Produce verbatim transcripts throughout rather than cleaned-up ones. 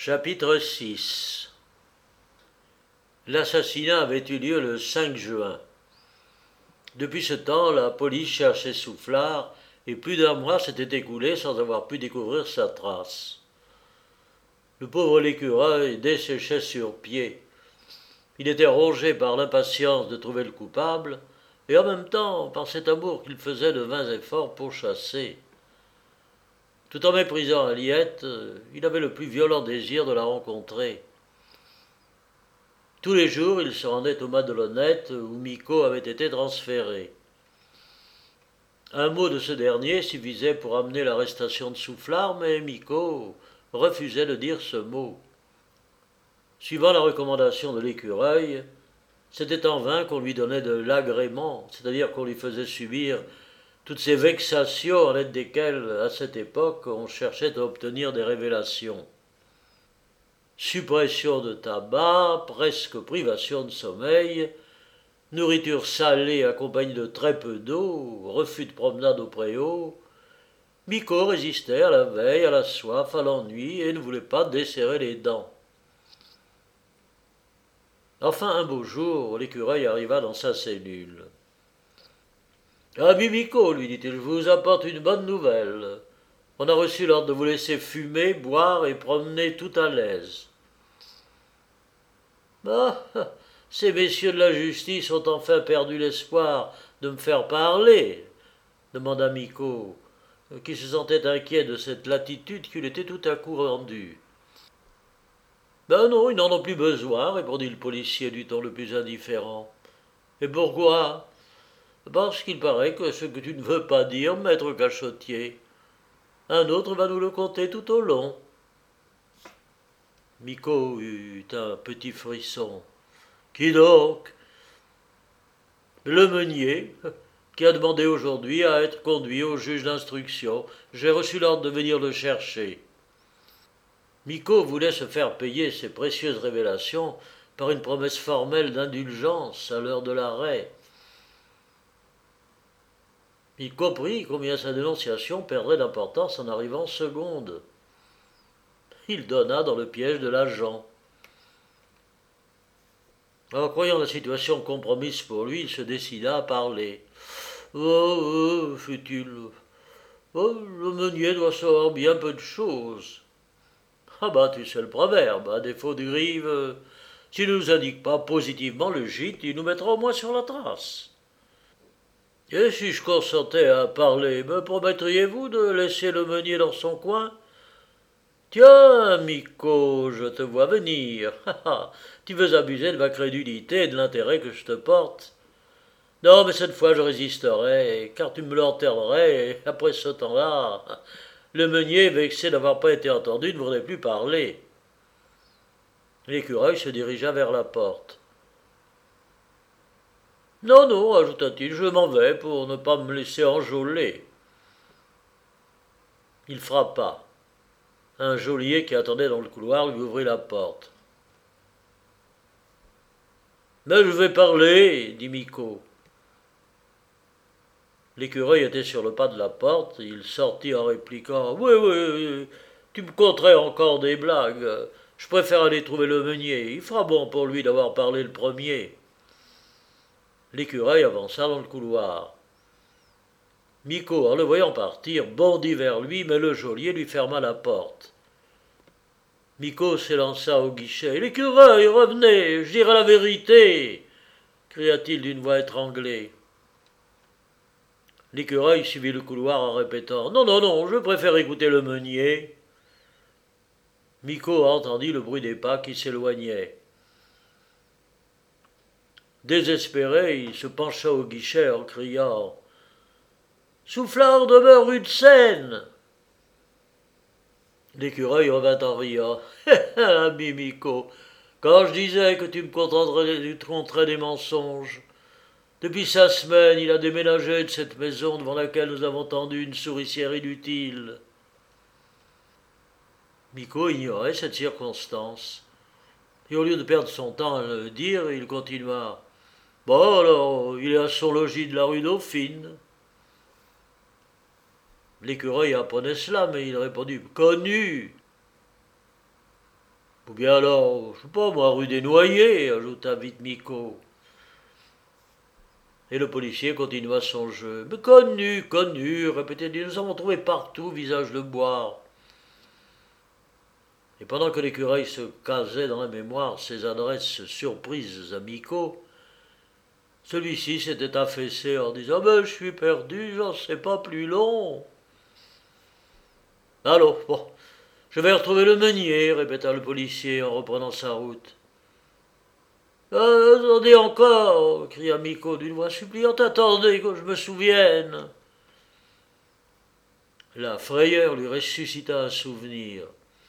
Chapitre six. L'assassinat avait eu lieu le cinq juin. Depuis ce temps, la police cherchait Soufflard et plus d'un mois s'était écoulé sans avoir pu découvrir sa trace. Le pauvre l'écureuil desséchait sur pied. Il était rongé par l'impatience de trouver le coupable et en même temps par cet amour qu'il faisait de vains efforts pour chasser. Tout en méprisant Aliette, il avait le plus violent désir de la rencontrer. Tous les jours, il se rendait au Madelonnette où Micot avait été transféré. Un mot de ce dernier suffisait pour amener l'arrestation de Soufflard, mais Micot refusait de dire ce mot. Suivant la recommandation de l'écureuil, c'était en vain qu'on lui donnait de l'agrément, c'est-à-dire qu'on lui faisait subir toutes ces vexations en aide desquelles, à cette époque, on cherchait à obtenir des révélations. Suppression de tabac, presque privation de sommeil, nourriture salée accompagnée de très peu d'eau, refus de promenade au préau, Micot résistait à la veille, à la soif, à l'ennui et ne voulait pas desserrer les dents. Enfin, un beau jour, l'écureuil arriva dans sa cellule. « Ami Micot, lui dit-il, je vous apporte une bonne nouvelle. On a reçu l'ordre de vous laisser fumer, boire et promener tout à l'aise. » « Ah, ces messieurs de la justice ont enfin perdu l'espoir de me faire parler, » demanda Micot, qui se sentait inquiet de cette latitude qu'il était tout à coup rendue. « Ben non, ils n'en ont plus besoin, répondit le policier du ton le plus indifférent. « Et pourquoi ? Parce qu'il paraît que ce que tu ne veux pas dire, maître cachotier, un autre va nous le conter tout au long. » Micot eut un petit frisson. « Qui donc ? » ?»« Le meunier, qui a demandé aujourd'hui à être conduit au juge d'instruction. J'ai reçu l'ordre de venir le chercher. » Micot voulait se faire payer ces précieuses révélations par une promesse formelle d'indulgence à l'heure de l'arrêt. Il comprit combien sa dénonciation perdrait d'importance en arrivant seconde. Il donna dans le piège de l'agent. En croyant la situation compromise pour lui, il se décida à parler. « Oh, oh, fit-il, oh, le meunier doit savoir bien peu de choses. Ah bah, tu sais le proverbe, à défaut de grive, s'il ne nous indique pas positivement le gîte, il nous mettra au moins sur la trace. Et si je consentais à parler, me promettriez-vous de laisser le meunier dans son coin ? Tiens, Micot, je te vois venir. Tu veux abuser de ma crédulité et de l'intérêt que je te porte. Non, mais cette fois je résisterai, car tu me l'enterrerais, et après ce temps-là, le meunier, vexé d'avoir pas été entendu, ne voudrait plus parler. » L'écureuil se dirigea vers la porte. « Non, non, ajouta-t-il, je m'en vais pour ne pas me laisser enjôler. » Il frappa. Un geôlier qui attendait dans le couloir lui ouvrit la porte. « Mais je vais parler, dit Micot. » L'écureuil était sur le pas de la porte, il sortit en répliquant « Oui, oui, tu me conterais encore des blagues. Je préfère aller trouver le meunier. Il fera bon pour lui d'avoir parlé le premier. » L'écureuil avança dans le couloir. Micot, en le voyant partir, bondit vers lui, mais le geôlier lui ferma la porte. Micot s'élança au guichet. « L'écureuil, revenez, je dirai la vérité !» cria-t-il d'une voix étranglée. L'écureuil suivit le couloir en répétant « Non, non, non, je préfère écouter le meunier. » Micot entendit le bruit des pas qui s'éloignaient. Désespéré, il se pencha au guichet en criant « Soufflard demeure rue de Seine !» L'écureuil revint en riant. « Ami Micot, quand je disais que tu me conterais des mensonges. Depuis sa semaine, il a déménagé de cette maison devant laquelle nous avons tendu une souricière inutile. » Micot ignorait cette circonstance. Et au lieu de perdre son temps à le dire, il continua. « Bon, alors, il est à son logis de la rue Dauphine. » L'écureuil apprenait cela, mais il répondit « Connu !» Ou bien alors, je sais pas moi, rue des Noyers, ajouta vite Micot. Et le policier continua son jeu. Mais connu, connu, répétait-il, nous avons trouvé partout visage de boire. Et pendant que l'écureuil se casait dans la mémoire ses adresses surprises à Micot, celui-ci s'était affaissé en disant « Ben, je suis perdu, j'en sais pas plus long. » Allons, bon, je vais retrouver le meunier, répéta le policier en reprenant sa route. Euh, attendez encore, cria Micot d'une voix suppliante, attendez que je me souvienne. La frayeur lui ressuscita un souvenir.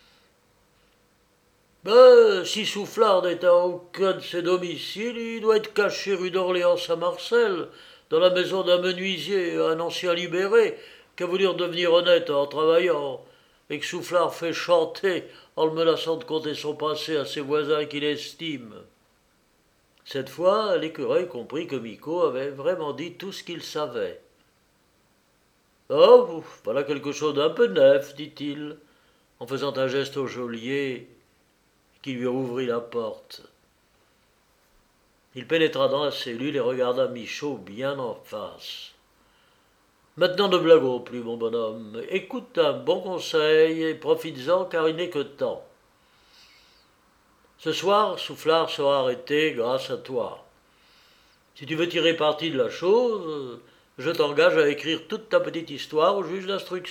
Ben, si Soufflard n'est à aucun de ses domiciles, il doit être caché rue d'Orléans à Marcel, dans la maison d'un menuisier, un ancien libéré, qui a voulu devenir honnête en travaillant, et que Soufflard fait chanter en le menaçant de conter son passé à ses voisins qu'il estime. Cette fois, l'écureuil comprit que Micot avait vraiment dit tout ce qu'il savait. « Oh, voilà quelque chose d'un peu neuf, dit-il, en faisant un geste au geôlier qui lui ouvrit la porte. Il pénétra dans la cellule et regarda Michaud bien en face. « Maintenant ne blaguons plus, mon bonhomme. Écoute un bon conseil et profites-en car il n'est que temps. Ce soir, Soufflard sera arrêté grâce à toi. Si tu veux tirer parti de la chose, je t'engage à écrire toute ta petite histoire au juge d'instruction. »«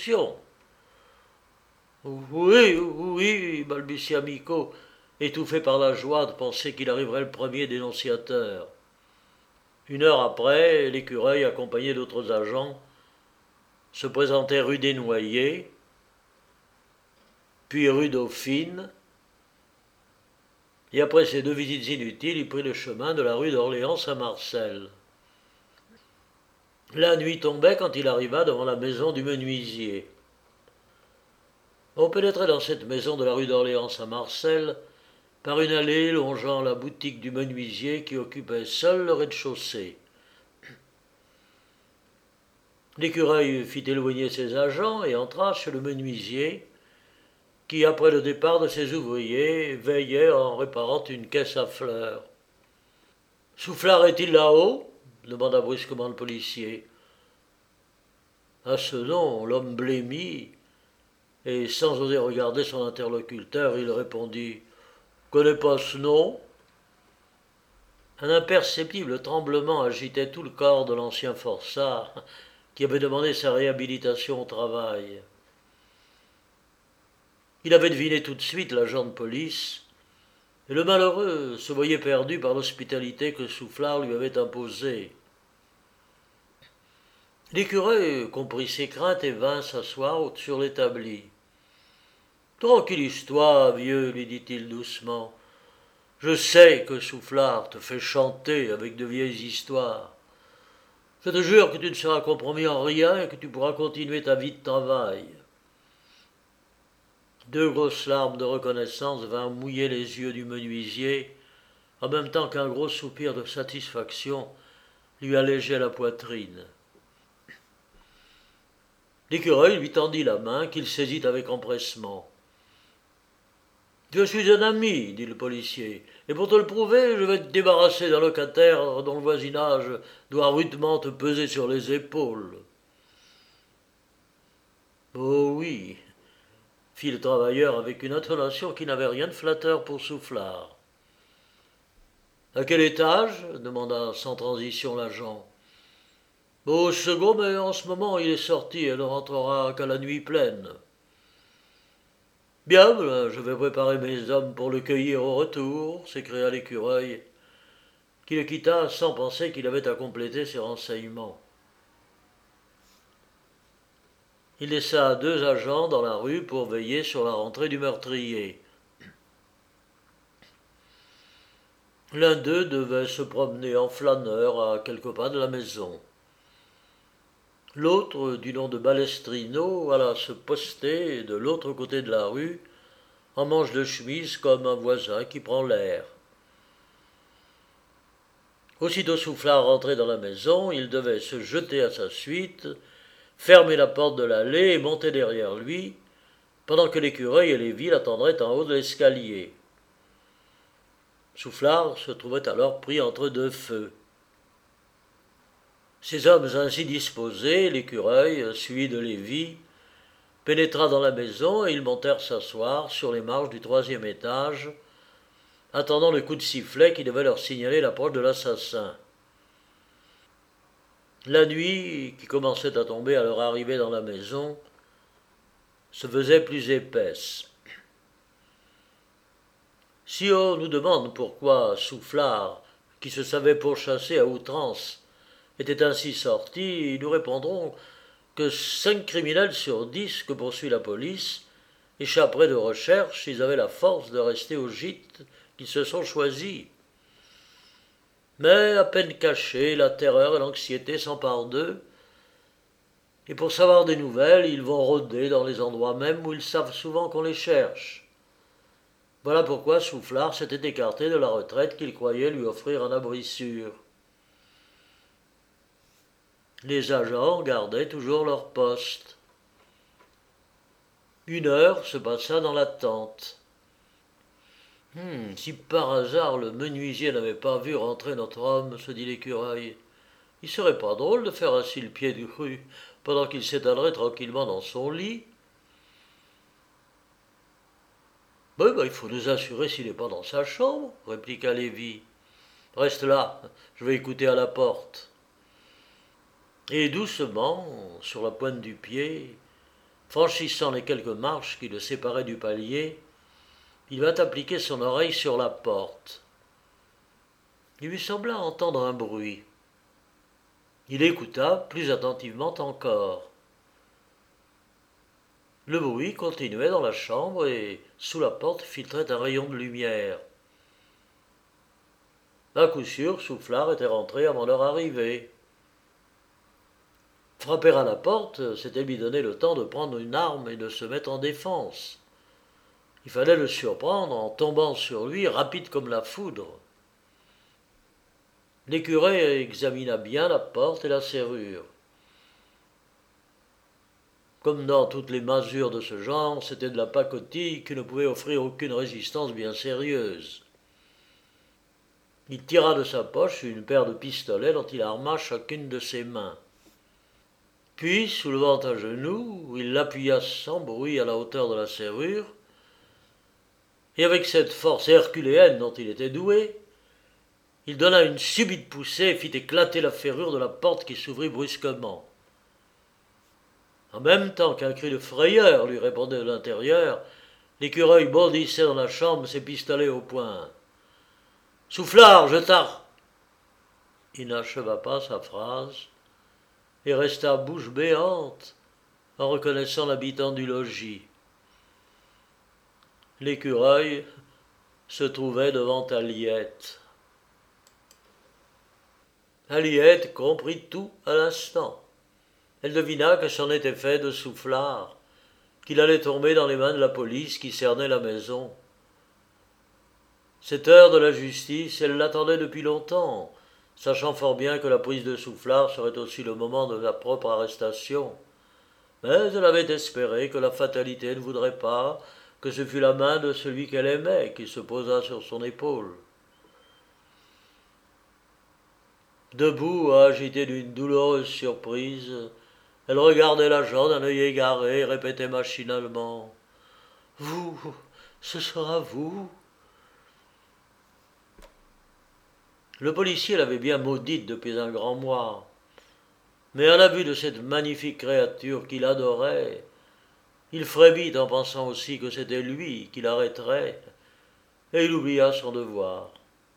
Oui, oui, balbutia Micot, étouffé par la joie de penser qu'il arriverait le premier dénonciateur. Une heure après, l'écureuil, accompagné d'autres agents, se présentait rue des Noyers, puis rue Dauphine, et après ces deux visites inutiles, il prit le chemin de la rue d'Orléans à Marcel. La nuit tombait quand il arriva devant la maison du menuisier. On pénétrait dans cette maison de la rue d'Orléans à Marcel par une allée longeant la boutique du menuisier qui occupait seul le rez-de-chaussée. L'écureuil fit éloigner ses agents et entra chez le menuisier, qui, après le départ de ses ouvriers, veillait en réparant une caisse à fleurs. « Soufflard est-il là-haut » demanda brusquement le policier. À ce nom, l'homme blêmit, et sans oser regarder son interlocuteur, il répondit « Connais pas ce nom ?» Un imperceptible tremblement agitait tout le corps de l'ancien forçat, qui avait demandé sa réhabilitation au travail. Il avait deviné tout de suite l'agent de police, et le malheureux se voyait perdu par l'hospitalité que Soufflard lui avait imposée. L'écureuil comprit ses craintes et vint s'asseoir sur l'établi. « Tranquillise-toi, vieux, lui dit-il doucement. Je sais que Soufflard te fait chanter avec de vieilles histoires. Je te jure que tu ne seras compromis en rien et que tu pourras continuer ta vie de travail. » Deux grosses larmes de reconnaissance vinrent mouiller les yeux du menuisier, en même temps qu'un gros soupir de satisfaction lui allégeait la poitrine. L'écureuil lui tendit la main qu'il saisit avec empressement. « Je suis un ami, dit le policier, et pour te le prouver, je vais te débarrasser d'un locataire dont le voisinage doit rudement te peser sur les épaules. »« Oh oui, » fit le travailleur avec une intonation qui n'avait rien de flatteur pour Soufflard. « À quel étage » demanda sans transition l'agent. « Au second, mais en ce moment il est sorti et ne rentrera qu'à la nuit pleine. »« Bien, je vais préparer mes hommes pour le cueillir au retour, » s'écria l'écureuil, qui le quitta sans penser qu'il avait à compléter ses renseignements. Il laissa deux agents dans la rue pour veiller sur la rentrée du meurtrier. L'un d'eux devait se promener en flâneur à quelques pas de la maison. L'autre, du nom de Balestrino, alla se poster de l'autre côté de la rue, en manche de chemise comme un voisin qui prend l'air. Aussitôt Soufflard rentré dans la maison, il devait se jeter à sa suite, fermer la porte de l'allée et monter derrière lui, pendant que l'écureuil et Lévy l'attendraient en haut de l'escalier. Soufflard se trouvait alors pris entre deux feux. Ces hommes ainsi disposés, l'écureuil, suivi de Lévy, pénétra dans la maison et ils montèrent s'asseoir sur les marches du troisième étage, attendant le coup de sifflet qui devait leur signaler l'approche de l'assassin. La nuit, qui commençait à tomber à leur arrivée dans la maison, se faisait plus épaisse. Si on nous demande pourquoi Soufflard, qui se savait pourchasser à outrance, était ainsi sorti, nous répondrons que cinq criminels sur dix que poursuit la police échapperaient de recherche s'ils avaient la force de rester au gîte qu'ils se sont choisis. Mais à peine cachés, la terreur et l'anxiété s'emparent d'eux, et pour savoir des nouvelles, ils vont rôder dans les endroits mêmes où ils savent souvent qu'on les cherche. Voilà pourquoi Soufflard s'était écarté de la retraite qu'il croyait lui offrir un abri sûr. Les agents gardaient toujours leur poste. Une heure se passa dans l'attente. Hum, si par hasard le menuisier n'avait pas vu rentrer notre homme, se dit l'écureuil, il serait pas drôle de faire assis le pied du cru pendant qu'il s'étalerait tranquillement dans son lit. Ben, ben, il faut nous assurer s'il n'est pas dans sa chambre, répliqua Lévy. Reste là, je vais écouter à la porte. Et doucement, sur la pointe du pied, franchissant les quelques marches qui le séparaient du palier, il vint appliquer son oreille sur la porte. Il lui sembla entendre un bruit. Il écouta plus attentivement encore. Le bruit continuait dans la chambre et sous la porte filtrait un rayon de lumière. À coup sûr, Soufflard était rentré avant leur arrivée. Frapper à la porte, c'était lui donner le temps de prendre une arme et de se mettre en défense. Il fallait le surprendre en tombant sur lui, rapide comme la foudre. L'écureuil examina bien la porte et la serrure. Comme dans toutes les masures de ce genre, c'était de la pacotille qui ne pouvait offrir aucune résistance bien sérieuse. Il tira de sa poche une paire de pistolets dont il arma chacune de ses mains. Puis, soulevant un genou, il l'appuya sans bruit à la hauteur de la serrure, et avec cette force herculéenne dont il était doué, il donna une subite poussée et fit éclater la ferrure de la porte qui s'ouvrit brusquement. En même temps qu'un cri de frayeur lui répondait de l'intérieur, l'écureuil bondissait dans la chambre, ses pistolets au poing. « Soufflard, je t'arr... » Il n'acheva pas sa phrase et resta bouche béante en reconnaissant l'habitant du logis. L'écureuil se trouvait devant Aliette. Aliette comprit tout à l'instant. Elle devina que c'en était fait de Soufflard, qu'il allait tomber dans les mains de la police qui cernait la maison. Cette heure de la justice, elle l'attendait depuis longtemps, sachant fort bien que la prise de Soufflard serait aussi le moment de sa propre arrestation. Mais elle avait espéré que la fatalité ne voudrait pas que ce fût la main de celui qu'elle aimait qui se posât sur son épaule. Debout, agitée d'une douloureuse surprise, elle regardait l'agent d'un œil égaré et répétait machinalement « Vous, ce sera vous ?» Le policier l'avait bien maudite depuis un grand mois, mais à la vue de cette magnifique créature qu'il adorait, il frémit en pensant aussi que c'était lui qui l'arrêterait, et il oublia son devoir.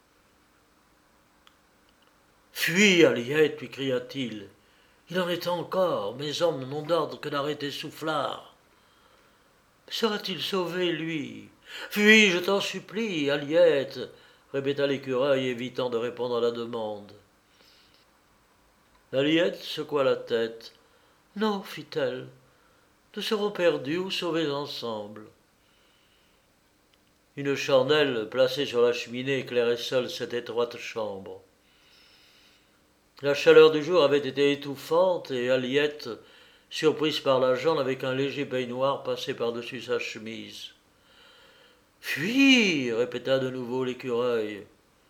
« Fuis, Aliette !» lui cria-t-il. « Il en est encore, mes hommes n'ont d'ordre que d'arrêter Soufflard. » Sera-t-il sauvé, lui ? Fuis, je t'en supplie, Aliette !» répéta l'écureuil, évitant de répondre à la demande. Aliette secoua la tête. « Non, fit-elle, nous serons perdus ou sauvés ensemble. » Une chandelle placée sur la cheminée éclairait seule cette étroite chambre. La chaleur du jour avait été étouffante et Aliette, surprise par l'agent, n'avait qu'un léger peignoir passé par-dessus sa chemise. Fuis, répéta de nouveau l'écureuil.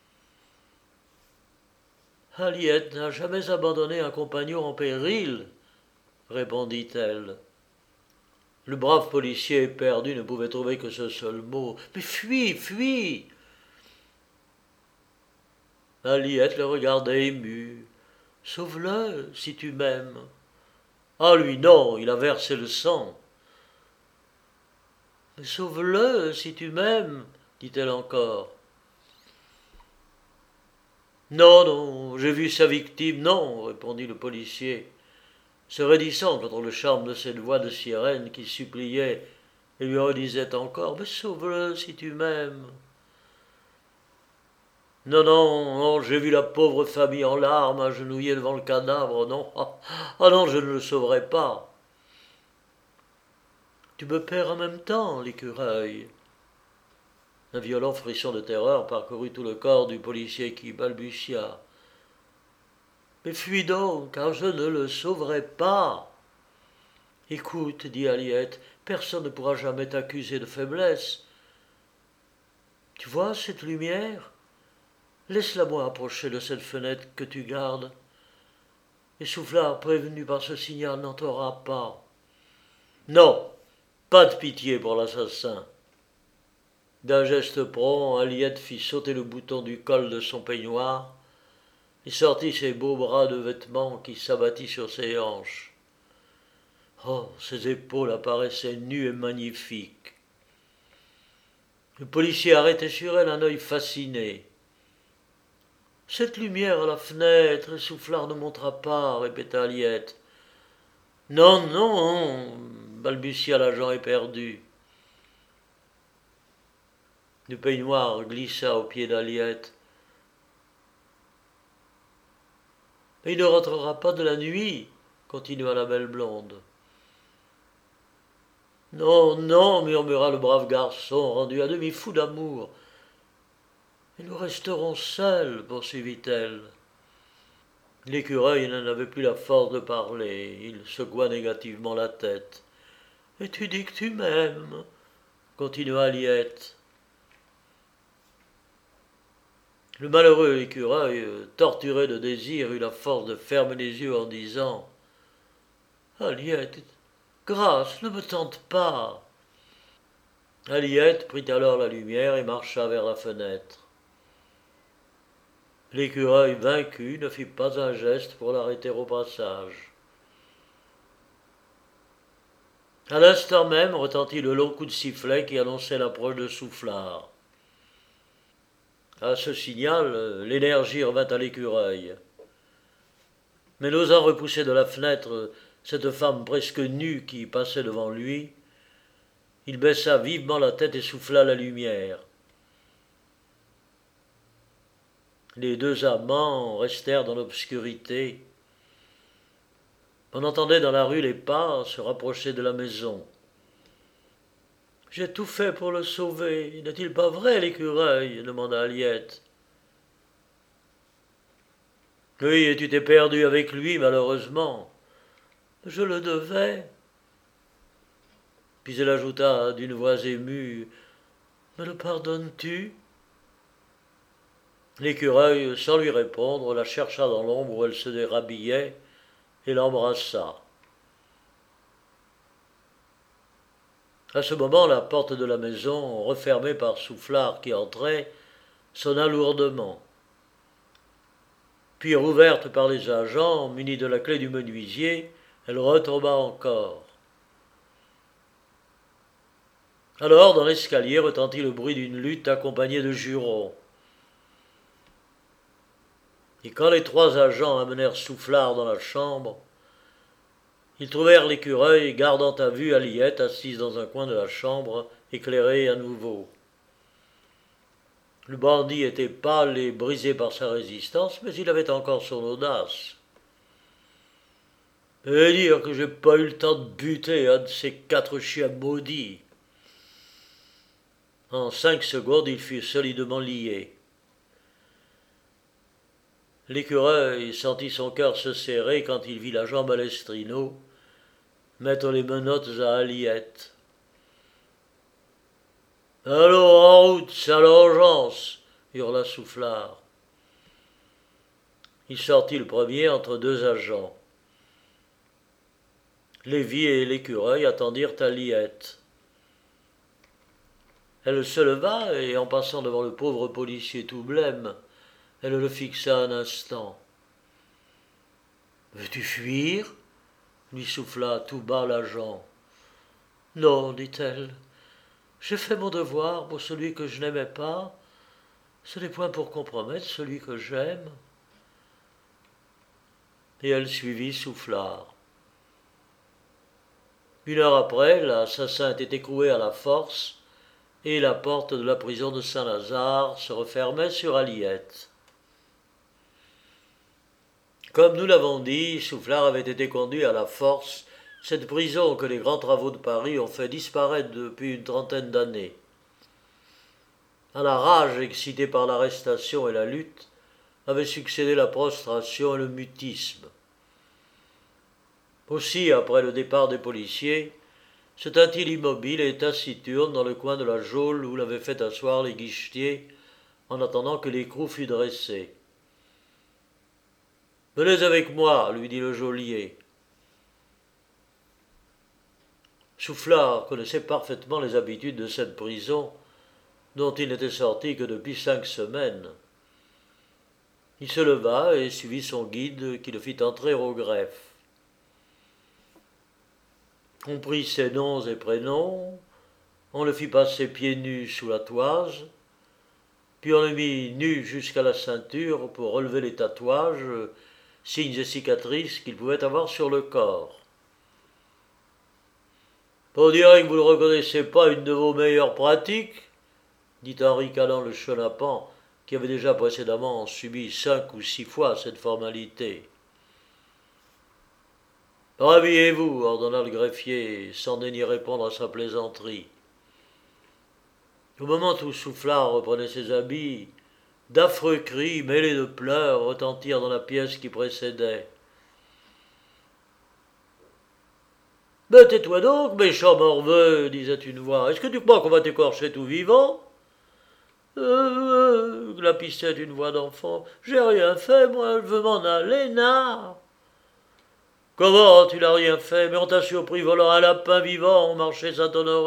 Aliette n'a jamais abandonné un compagnon en péril, répondit-elle. Le brave policier perdu ne pouvait trouver que ce seul mot. Mais fuis, fuis. Aliette le regardait émue. Sauve-le, si tu m'aimes. Ah, lui, non, il a versé le sang. Mais sauve-le, si tu m'aimes, dit-elle encore. Non, non, j'ai vu sa victime, non, répondit le policier, se raidissant contre le charme de cette voix de sirène qui suppliait et lui redisait encore « Mais sauve-le si tu m'aimes !» Non, non, non, j'ai vu la pauvre famille en larmes agenouillée devant le cadavre, non, ah, ah non, je ne le sauverai pas. Tu me perds en même temps, l'écureuil. Un violent frisson de terreur parcourut tout le corps du policier qui balbutia. Mais fuis donc, car je ne le sauverai pas. Écoute, dit Aliette, personne ne pourra jamais t'accuser de faiblesse. Tu vois cette lumière? Laisse-la moi approcher de cette fenêtre que tu gardes. Et Soufflard, prévenu par ce signal, n'entrera pas. Non, pas de pitié pour l'assassin. D'un geste prompt, Aliette fit sauter le bouton du col de son peignoir et sortit ses beaux bras de vêtements qui s'abattit sur ses hanches. Oh, ses épaules apparaissaient nues et magnifiques. Le policier arrêtait sur elle un œil fasciné. « Cette lumière à la fenêtre, et Soufflard ne montera pas, » répéta Aliette. « Non, non, balbutia l'agent éperdu. Le peignoir glissa au pied d'Aliette. « Mais il ne rentrera pas de la nuit, » continua la belle blonde. « Non, non, murmura le brave garçon, rendu à demi fou d'amour. Et nous resterons seuls, poursuivit-elle. L'écureuil n'en avait plus la force de parler. Il secoua négativement la tête. « Et tu dis que tu m'aimes, » continua Aliette. Le malheureux écureuil, torturé de désir, eut la force de fermer les yeux en disant « Aliette, grâce, ne me tente pas !» Aliette prit alors la lumière et marcha vers la fenêtre. L'écureuil vaincu ne fit pas un geste pour l'arrêter au passage. À l'instant même retentit le long coup de sifflet qui annonçait l'approche de Soufflard. À ce signal, l'énergie revint à l'écureuil. Mais n'osant repousser de la fenêtre cette femme presque nue qui passait devant lui, il baissa vivement la tête et souffla la lumière. Les deux amants restèrent dans l'obscurité. On entendait dans la rue les pas se rapprocher de la maison. « J'ai tout fait pour le sauver, n'est-il pas vrai, l'écureuil ?» demanda Aliette. « Oui, et tu t'es perdu avec lui, malheureusement. »« Je le devais. » Puis elle ajouta d'une voix émue, « Me le pardonnes-tu » L'écureuil, sans lui répondre, la chercha dans l'ombre où elle se dérhabillait et l'embrassa. À ce moment, la porte de la maison, refermée par Soufflard qui entrait, sonna lourdement. Puis, rouverte par les agents, munie de la clé du menuisier, elle retomba encore. Alors, dans l'escalier, retentit le bruit d'une lutte accompagnée de jurons. Et quand les trois agents amenèrent Soufflard dans la chambre, ils trouvèrent l'écureuil gardant à vue Aliette assise dans un coin de la chambre, éclairée à nouveau. Le bandit était pâle et brisé par sa résistance, mais il avait encore son audace. « Et dire que j'ai pas eu le temps de buter un de ces quatre chiens maudits !» En cinq secondes, il fut solidement lié. L'écureuil sentit son cœur se serrer quand il vit l'agent Balestrino mettre les menottes à Aliette. Allons, en route, c'est à l'urgence, hurla Soufflard. Il sortit le premier entre deux agents. Lévy et l'écureuil attendirent à Liette. Elle se leva et, en passant devant le pauvre policier tout blême, elle le fixa un instant. « Veux-tu fuir » lui souffla tout bas l'agent. « Non, dit-elle, j'ai fait mon devoir pour celui que je n'aimais pas. Ce n'est point pour compromettre celui que j'aime. » Et elle suivit Soufflard. Une heure après, l'assassin était écroué à la force et la porte de la prison de Saint-Lazare se refermait sur Aliette. Comme nous l'avons dit, Soufflard avait été conduit à la force, cette prison que les grands travaux de Paris ont fait disparaître depuis une trentaine d'années. À la rage excitée par l'arrestation et la lutte, avait succédé la prostration et le mutisme. Aussi, après le départ des policiers, se tint-il immobile et taciturne dans le coin de la geôle où l'avaient fait asseoir les guichetiers, en attendant que l'écrou fût dressé. « Venez avec moi, lui dit le geôlier. Soufflard connaissait parfaitement les habitudes de cette prison, dont il n'était sorti que depuis cinq semaines. Il se leva et suivit son guide qui le fit entrer au greffe. On prit ses noms et prénoms, on le fit passer pieds nus sous la toise, puis on le mit nu jusqu'à la ceinture pour relever les tatouages, signes et cicatrices qu'il pouvait avoir sur le corps. « On dirait que vous ne reconnaissez pas une de vos meilleures pratiques, dit en ricanant le chenapan, qui avait déjà précédemment subi cinq ou six fois cette formalité. « Rhabillez-vous, ordonna le greffier, sans daigner répondre à sa plaisanterie. Au moment où Soufflard reprenait ses habits, d'affreux cris mêlés de pleurs retentirent dans la pièce qui précédait. « Mais tais-toi donc, méchant morveux, disait une voix. Est-ce que tu crois qu'on va t'écorcher tout vivant ?»« Euh, euh, glapissait une voix d'enfant. J'ai rien fait, moi, je veux m'en aller, na. »« Comment, tu n'as rien fait, mais on t'a surpris volant un lapin vivant au marché Saint-Honoré. »«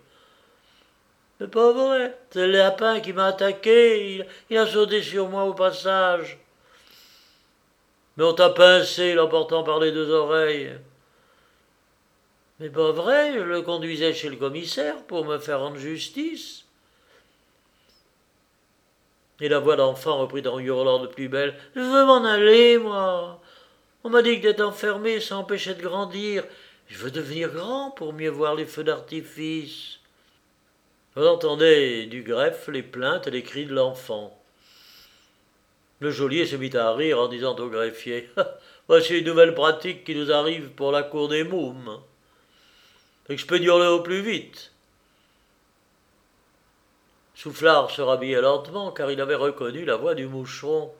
C'est pas vrai, c'est le lapin qui m'a attaqué, il, il a sauté sur moi au passage. »« Mais on t'a pincé, l'emportant par les deux oreilles. »« Mais pas vrai, je le conduisais chez le commissaire pour me faire rendre justice. » Et la voix d'enfant reprit en hurlant de plus belle. « Je veux m'en aller, moi. On m'a dit que d'être enfermé, ça empêchait de grandir. Je veux devenir grand pour mieux voir les feux d'artifice. » On entendait du greffe les plaintes et les cris de l'enfant. Le geôlier se mit à rire en disant au greffier « Voici une nouvelle pratique qui nous arrive pour la cour des mômes. Expédions-le au plus vite. » Soufflard se rhabillait lentement car il avait reconnu la voix du moucheron.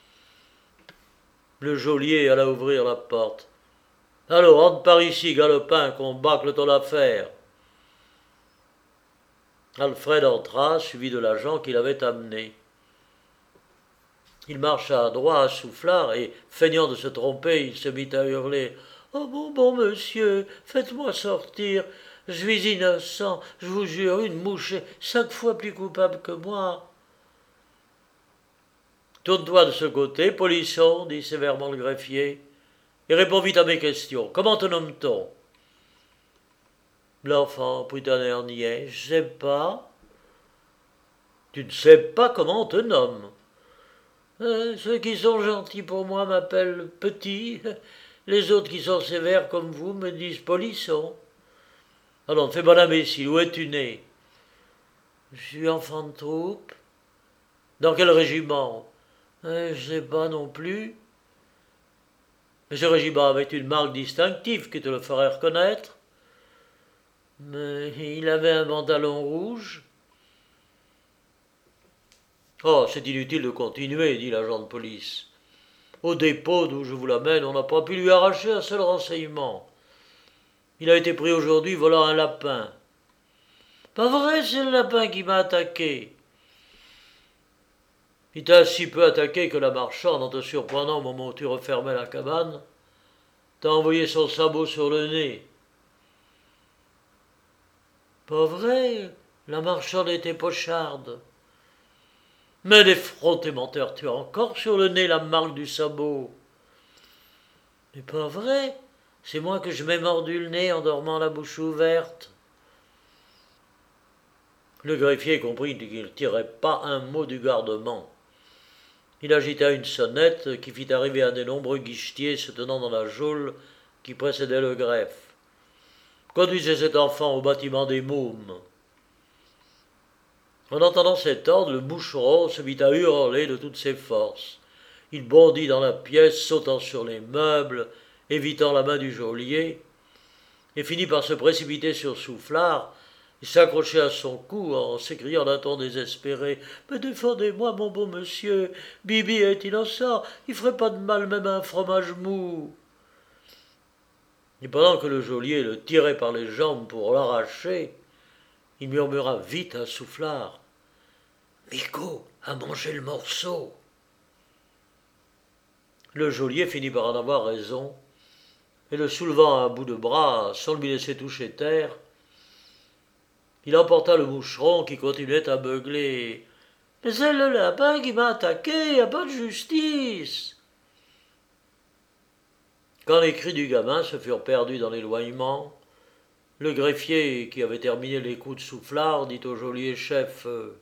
Le geôlier alla ouvrir la porte. « Allons, rentre par ici, galopin, qu'on bâcle ton affaire. » Alfred entra, suivi de l'agent qui l'avait amené. Il marcha droit à Soufflard et, feignant de se tromper, il se mit à hurler. « Oh mon bon monsieur, faites-moi sortir. Je suis innocent, je vous jure, une mouche est cinq fois plus coupable que moi. »« Tourne-toi de ce côté, polisson, dit sévèrement le greffier, et réponds vite à mes questions. Comment te nomme-t-on » L'enfant prit un air niais. « Je sais pas. »« Tu ne sais pas comment on te nomme. Euh, ceux qui sont gentils pour moi m'appellent Petit. Les autres qui sont sévères comme vous me disent Polisson. Alors, fais bon imbécile, où es-tu né ? » ?»« Je suis enfant de troupe. »« Dans quel régiment ? » ?»« euh, Je sais pas non plus. »« Mais ce régiment avait une marque distinctive qui te le ferait reconnaître. »« Mais il avait un pantalon rouge. »« Oh, c'est inutile de continuer, dit l'agent de police. Au dépôt d'où je vous l'amène, on n'a pas pu lui arracher un seul renseignement. Il a été pris aujourd'hui volant un lapin. Pas vrai, c'est le lapin qui m'a attaqué. Il t'a si peu attaqué que la marchande, en te surprenant au moment où tu refermais la cabane, t'a envoyé son sabot sur le nez. Pas vrai, la marchande était pocharde. Mais l'effronté menteur, tu as encore sur le nez la marque du sabot. Mais pas vrai, c'est moi que je m'ai mordu le nez en dormant la bouche ouverte. Le greffier comprit qu'il ne tirait pas un mot du gardement. Il agita une sonnette qui fit arriver un des nombreux guichetiers se tenant dans la geôle qui précédait le greffe. Conduisez cet enfant au bâtiment des mômes. En entendant cet ordre, le boucheron se mit à hurler de toutes ses forces. Il bondit dans la pièce, sautant sur les meubles, évitant la main du geôlier, et finit par se précipiter sur Soufflard et s'accrocher à son cou en s'écriant d'un ton désespéré « Mais défendez-moi, mon bon monsieur, Bibi est innocent, il ferait pas de mal même à un fromage mou. » Et pendant que le geôlier le tirait par les jambes pour l'arracher, il murmura vite à Soufflard « Mico a mangé le morceau !» Le geôlier finit par en avoir raison, et le soulevant à un bout de bras, sans lui laisser toucher terre, il emporta le moucheron qui continuait à beugler. « Mais c'est le lapin qui m'a attaqué, il n'y a pas de justice !» Quand les cris du gamin se furent perdus dans l'éloignement, le greffier, qui avait terminé les coups de Soufflard, dit au geôlier chef euh,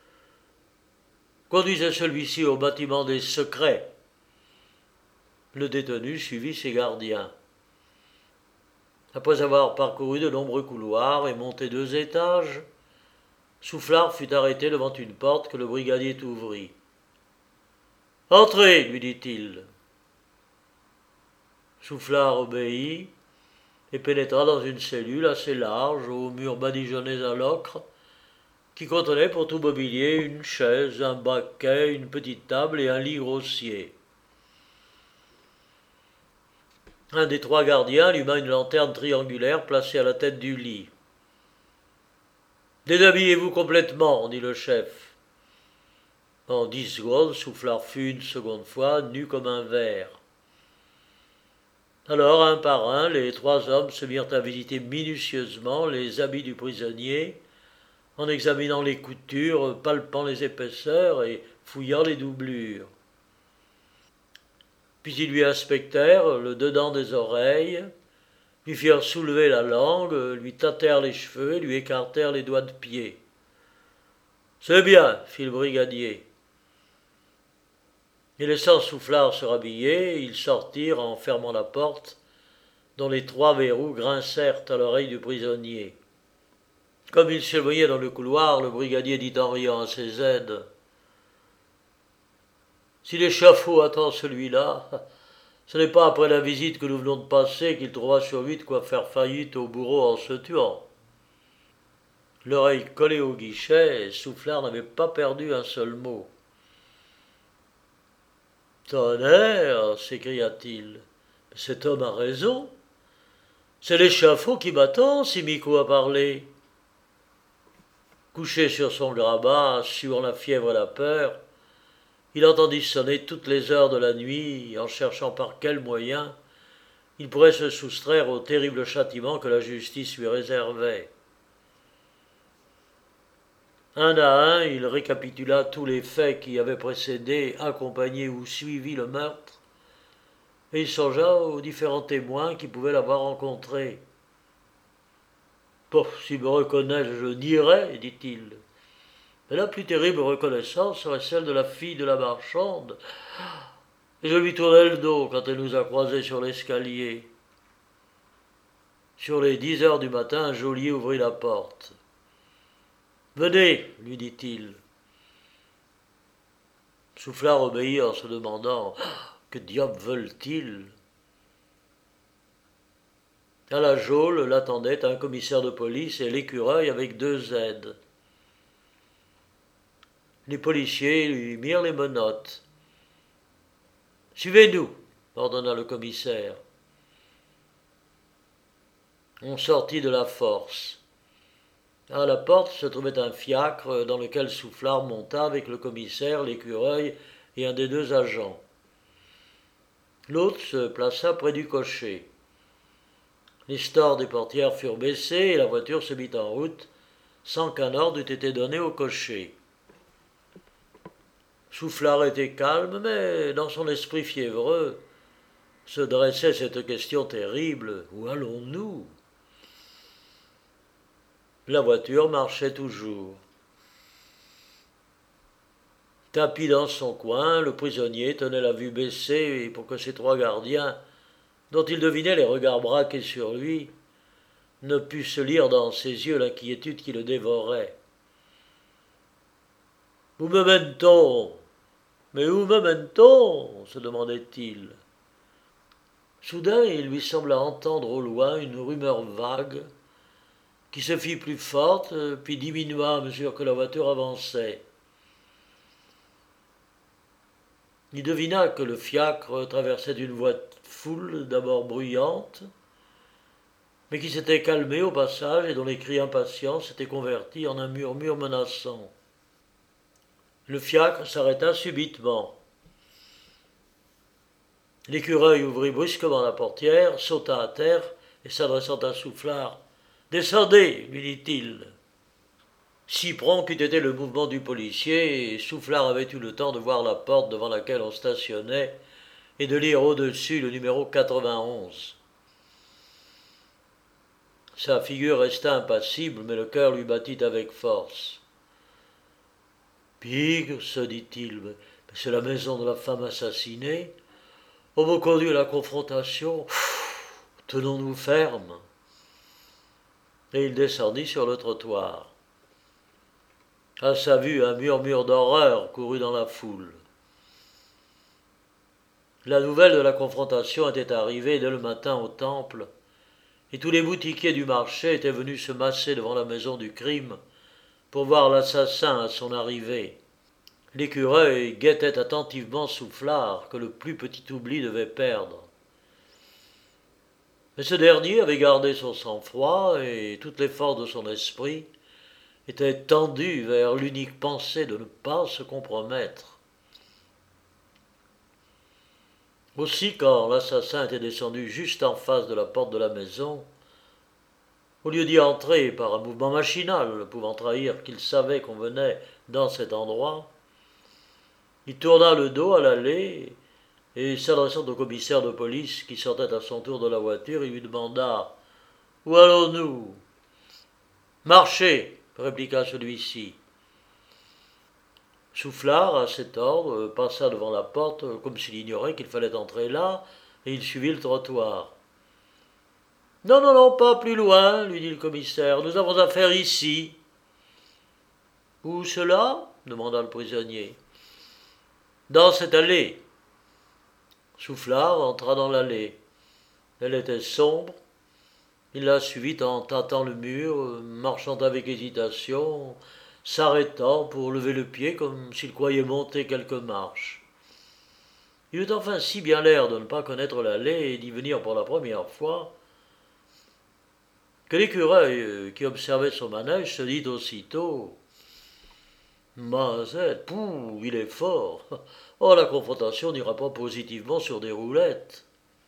« Conduisez celui-ci au bâtiment des secrets. » Le détenu suivit ses gardiens. Après avoir parcouru de nombreux couloirs et monté deux étages, Soufflard fut arrêté devant une porte que le brigadier ouvrit. « Entrez, lui dit-il. » Soufflard obéit et pénétra dans une cellule assez large, aux murs badigeonnés à l'ocre, qui contenait pour tout mobilier une chaise, un baquet, une petite table et un lit grossier. Un des trois gardiens alluma une lanterne triangulaire placée à la tête du lit. « Déshabillez-vous complètement, dit le chef. En dix secondes, Soufflard fut une seconde fois nu comme un verre. Alors, un par un, les trois hommes se mirent à visiter minutieusement les habits du prisonnier, en examinant les coutures, palpant les épaisseurs et fouillant les doublures. Puis ils lui inspectèrent le dedans des oreilles, lui firent soulever la langue, lui tâtèrent les cheveux et lui écartèrent les doigts de pied. « C'est bien, fit le brigadier. » Et laissant Soufflard se rhabiller, ils sortirent en fermant la porte, dont les trois verrous grincèrent à l'oreille du prisonnier. Comme il s'éloignait dans le couloir, le brigadier dit en riant à ses aides « Si l'échafaud attend celui-là, ce n'est pas après la visite que nous venons de passer qu'il trouvera sur lui de quoi faire faillite au bourreau en se tuant. » L'oreille collée au guichet, Soufflard n'avait pas perdu un seul mot. « Tonnerre !» s'écria-t-il. « Cet homme a raison. C'est l'échafaud qui m'attend, si Mico a parlé. » Couché sur son grabat, suant la fièvre et la peur, il entendit sonner toutes les heures de la nuit, en cherchant par quel moyen il pourrait se soustraire au terrible châtiment que la justice lui réservait. Un à un, il récapitula tous les faits qui avaient précédé, accompagné ou suivi le meurtre, et il songea aux différents témoins qui pouvaient l'avoir rencontré. « Bon, s'il me reconnaît, je nierai, dit-il. Mais la plus terrible reconnaissance serait celle de la fille de la marchande. Et je lui tournai le dos quand elle nous a croisés sur l'escalier. » Sur les dix heures du matin, un geôlier ouvrit la porte. « Venez, lui dit-il. » Soufflard obéit en se demandant « Que diable veulent-ils » À la geôle l'attendaient un commissaire de police et l'écureuil avec deux aides. Les policiers lui mirent les menottes. « Suivez-nous » ordonna le commissaire. On sortit de la force. À la porte se trouvait un fiacre dans lequel Soufflard monta avec le commissaire, l'écureuil et un des deux agents. L'autre se plaça près du cocher. Les stores des portières furent baissés et la voiture se mit en route sans qu'un ordre eût été donné au cocher. Soufflard était calme, mais dans son esprit fiévreux se dressait cette question terrible: où allons-nous? La voiture marchait toujours. Tapi dans son coin, le prisonnier tenait la vue baissée pour que ses trois gardiens, dont il devinait les regards braqués sur lui, ne pussent lire dans ses yeux l'inquiétude qui le dévorait. « Où me mène-t-on? Mais où me mène-t-on » se demandait-il. Soudain, il lui sembla entendre au loin une rumeur vague qui se fit plus forte, puis diminua à mesure que la voiture avançait. Il devina que le fiacre traversait une voie de foule d'abord bruyante, mais qui s'était calmée au passage et dont les cris impatients s'étaient convertis en un murmure menaçant. Le fiacre s'arrêta subitement. L'écureuil ouvrit brusquement la portière, sauta à terre et s'adressant à Soufflard: « Descendez, lui dit-il. » Si prompt qu'eût été le mouvement du policier, Soufflard avait eu le temps de voir la porte devant laquelle on stationnait et de lire au-dessus le numéro quatre-vingt-onze. Sa figure resta impassible, mais le cœur lui battit avec force. « Pigre, se dit-il, mais c'est la maison de la femme assassinée. On me conduit à la confrontation. Tenons-nous ferme. » Et il descendit sur le trottoir. À sa vue, un murmure d'horreur courut dans la foule. La nouvelle de la confrontation était arrivée dès le matin au temple, et tous les boutiquiers du marché étaient venus se masser devant la maison du crime pour voir l'assassin à son arrivée. L'écureuil guettait attentivement Soufflard, que le plus petit oubli devait perdre. Mais ce dernier avait gardé son sang-froid et toutes les forces de son esprit était tendu vers l'unique pensée de ne pas se compromettre. Aussi, quand l'assassin était descendu juste en face de la porte de la maison, au lieu d'y entrer par un mouvement machinal pouvant trahir qu'il savait qu'on venait dans cet endroit, il tourna le dos à l'allée et, s'adressant au commissaire de police qui sortait à son tour de la voiture, il lui demanda « Où allons-nous » ? « Marchez » répliqua celui-ci. Soufflard, à cet ordre, passa devant la porte comme s'il ignorait qu'il fallait entrer là, et il suivit le trottoir. « Non, non, non, pas plus loin, lui dit le commissaire, nous avons affaire ici. »« Où cela ?» demanda le prisonnier. « Dans cette allée. » Soufflard entra dans l'allée. Elle était sombre. Il la suivit en tâtant le mur, marchant avec hésitation, s'arrêtant pour lever le pied comme s'il croyait monter quelque marche. Il eut enfin si bien l'air de ne pas connaître l'allée et d'y venir pour la première fois, que l'écureuil qui observait son manège se dit aussitôt « Mazette, pouh, il est fort. Oh, la confrontation n'ira pas positivement sur des roulettes. »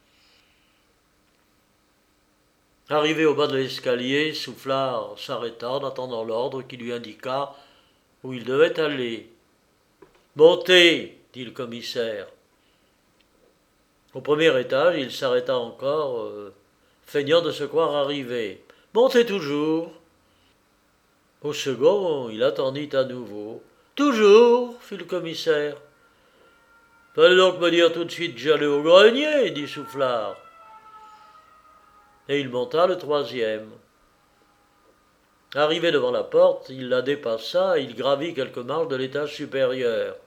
Arrivé au bas de l'escalier, Soufflard s'arrêta en attendant l'ordre qui lui indiqua où il devait aller. « Montez !» dit le commissaire. Au premier étage, il s'arrêta encore, euh, feignant de se croire arrivé. « Montez toujours !» Au second, il attendit à nouveau. « Toujours !» fit le commissaire. « Fallait donc me dire tout de suite que j'allais au grenier !» dit Soufflard. Et il monta le troisième. Arrivé devant la porte, il la dépassa et il gravit quelques marches de l'étage supérieur.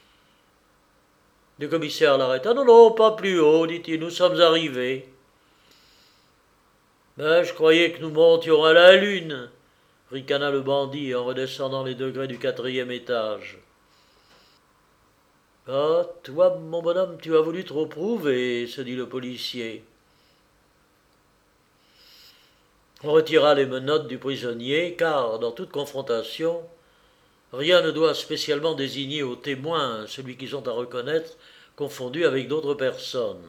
Le commissaire l'arrêta. « Non, non, pas plus haut, dit-il, nous sommes arrivés. »« Ben, je croyais que nous montions à la lune, » ricana le bandit en redescendant les degrés du quatrième étage. « Ah, toi, mon bonhomme, tu as voulu trop prouver, » se dit le policier. On retira les menottes du prisonnier, car, dans toute confrontation, rien ne doit spécialement désigner au témoin celui qu'ils ont à reconnaître, confondu avec d'autres personnes.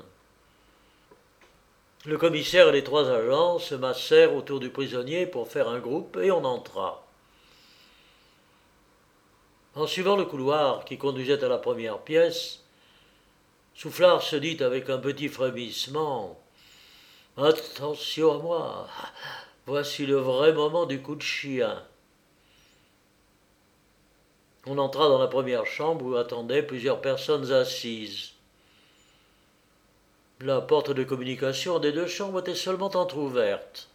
Le commissaire et les trois agents se massèrent autour du prisonnier pour faire un groupe et on entra. En suivant le couloir qui conduisait à la première pièce, Soufflard se dit avec un petit frémissement « Attention à moi, voici le vrai moment du coup de chien ». On entra dans la première chambre où attendaient plusieurs personnes assises. La porte de communication des deux chambres était seulement entr'ouverte.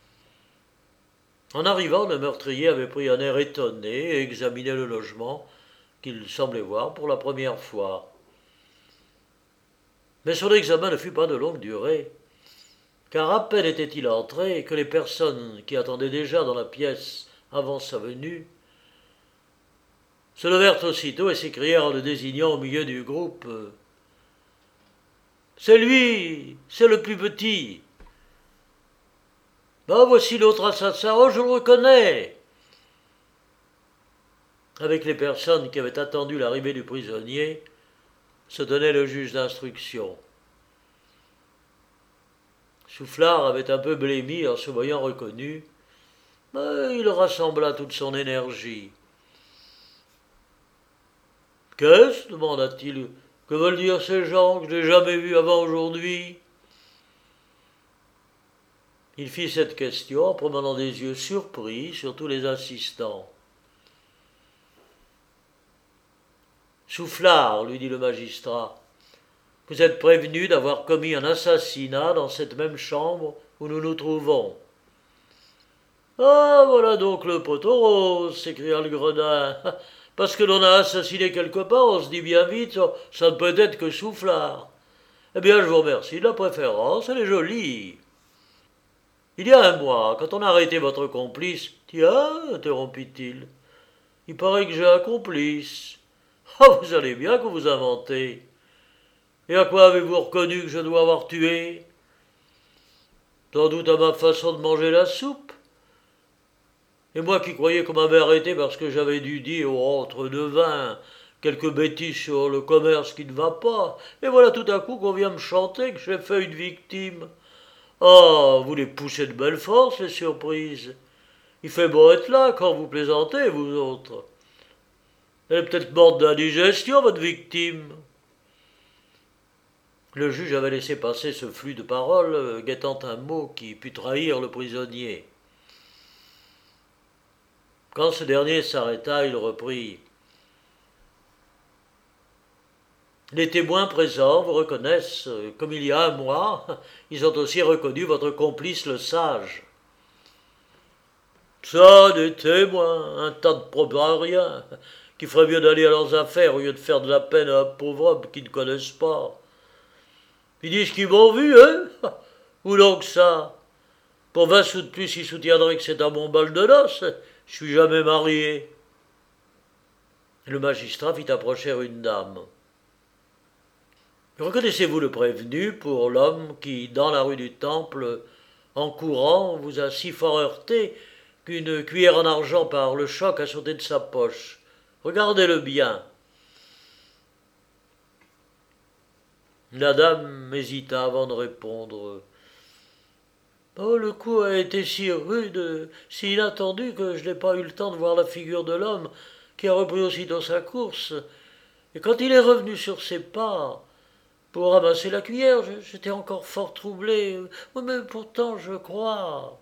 En arrivant, le meurtrier avait pris un air étonné et examinait le logement qu'il semblait voir pour la première fois. Mais son examen ne fut pas de longue durée, car à peine était-il entré que les personnes qui attendaient déjà dans la pièce avant sa venue se levèrent aussitôt et s'écrièrent en le désignant au milieu du groupe « C'est lui, c'est le plus petit. Ben voici l'autre assassin, oh je le reconnais !» Avec les personnes qui avaient attendu l'arrivée du prisonnier, se tenait le juge d'instruction. Soufflard avait un peu blêmi en se voyant reconnu, mais il rassembla toute son énergie. « Qu'est-ce ? demanda-t-il. Que veulent dire ces gens que je n'ai jamais vus avant aujourd'hui ?» Il fit cette question en promenant des yeux surpris sur tous les assistants. « Soufflard, lui dit le magistrat, vous êtes prévenu d'avoir commis un assassinat dans cette même chambre où nous nous trouvons. »« Ah, voilà donc le poteau rose, s'écria le gredin. Parce que l'on a assassiné quelque part, on se dit bien vite, ça ne peut être que Soufflard. Eh bien, je vous remercie de la préférence, elle est jolie. Il y a un mois, quand on a arrêté votre complice, tiens, interrompit-il, il paraît que j'ai un complice. Ah, vous allez bien que vous inventez. Et à quoi avez-vous reconnu que je dois avoir tué? Sans doute à ma façon de manger la soupe. Et moi qui croyais qu'on m'avait arrêté parce que j'avais dû dire au rentre de vin quelques bêtises sur le commerce qui ne va pas, et voilà tout à coup qu'on vient me chanter que j'ai fait une victime. Ah, vous les poussez de belle force, les surprises. Il fait beau être là quand vous plaisantez, vous autres. Elle est peut-être morte d'indigestion, votre victime. Le juge avait laissé passer ce flux de paroles, guettant un mot qui pût trahir le prisonnier. Quand ce dernier s'arrêta, il reprit. Les témoins présents vous reconnaissent, comme il y a un mois, ils ont aussi reconnu votre complice le sage. Ça, des témoins, un tas de propres à rien, qui ferait mieux d'aller à leurs affaires au lieu de faire de la peine à un pauvre homme qu'ils ne connaissent pas. Ils disent qu'ils m'ont vu, hein? Où donc ça? Pour vingt sous de plus, ils soutiendraient que c'est un bon bal de noces. Je suis jamais marié. Le magistrat fit approcher une dame. Reconnaissez-vous le prévenu pour l'homme qui, dans la rue du Temple, en courant, vous a si fort heurté qu'une cuillère en argent par le choc a sauté de sa poche? Regardez-le bien. La dame hésita avant de répondre. Oh, le coup a été si rude, si inattendu que je n'ai pas eu le temps de voir la figure de l'homme qui a repris aussitôt sa course. Et quand il est revenu sur ses pas pour ramasser la cuillère, j'étais encore fort troublé. Oui, mais pourtant, je crois.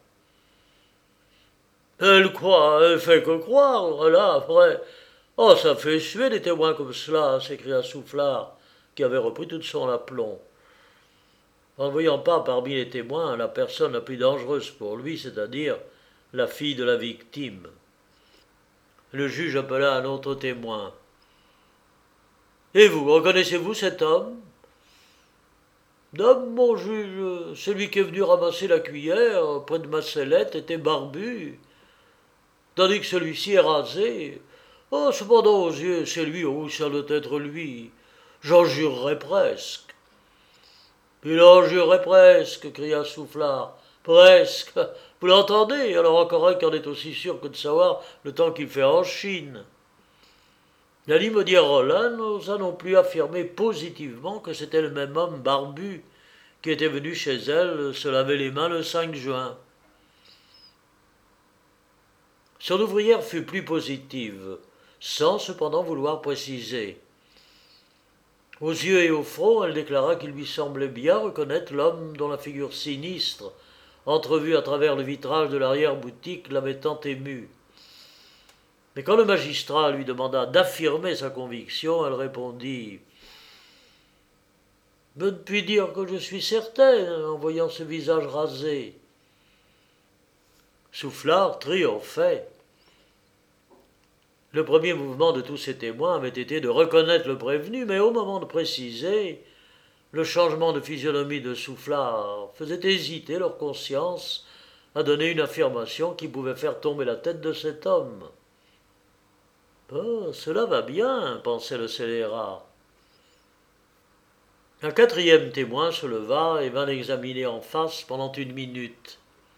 Elle croit, elle fait que croire, là, après. Oh, ça fait suer des témoins comme cela, s'écria Soufflard, qui avait repris tout son aplomb. En ne voyant pas parmi les témoins la personne la plus dangereuse pour lui, c'est-à-dire la fille de la victime. Le juge appela un autre témoin. « Et vous, reconnaissez-vous cet homme ?»« Dame, mon juge, celui qui est venu ramasser la cuillère près de ma sellette était barbu, tandis que celui-ci est rasé. Oh, cependant, aux yeux, c'est lui, oh, ça doit être lui. J'en jurerais presque. » « Il en jurerait presque, cria Soufflard. Presque. Vous l'entendez? Alors encore un qui en est aussi sûr que de savoir le temps qu'il fait en Chine. La limaudière Rollin n'osa non plus affirmer positivement que c'était le même homme barbu qui était venu chez elle se laver les mains le cinq juin. Son ouvrière fut plus positive, sans cependant vouloir préciser. Aux yeux et au front, elle déclara qu'il lui semblait bien reconnaître l'homme dont la figure sinistre, entrevue à travers le vitrage de l'arrière-boutique, l'avait tant émue. Mais quand le magistrat lui demanda d'affirmer sa conviction, elle répondit « Je ne puis dire que je suis certaine en voyant ce visage rasé. » Soufflard triomphait. Le premier mouvement de tous ces témoins avait été de reconnaître le prévenu, mais au moment de préciser, le changement de physionomie de Soufflard faisait hésiter leur conscience à donner une affirmation qui pouvait faire tomber la tête de cet homme. « Oh, cela va bien, pensait le scélérat. Un quatrième témoin se leva et vint l'examiner en face pendant une minute.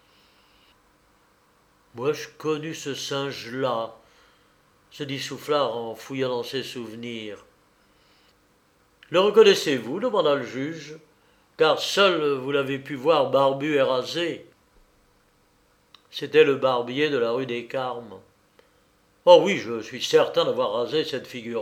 « Moi, je connus ce singe-là, » se dit Soufflard en fouillant dans ses souvenirs. « Le reconnaissez-vous » demanda le juge, « car seul vous l'avez pu voir barbu et rasé. » C'était le barbier de la rue des Carmes. « Oh oui, je suis certain d'avoir rasé cette figure-là. »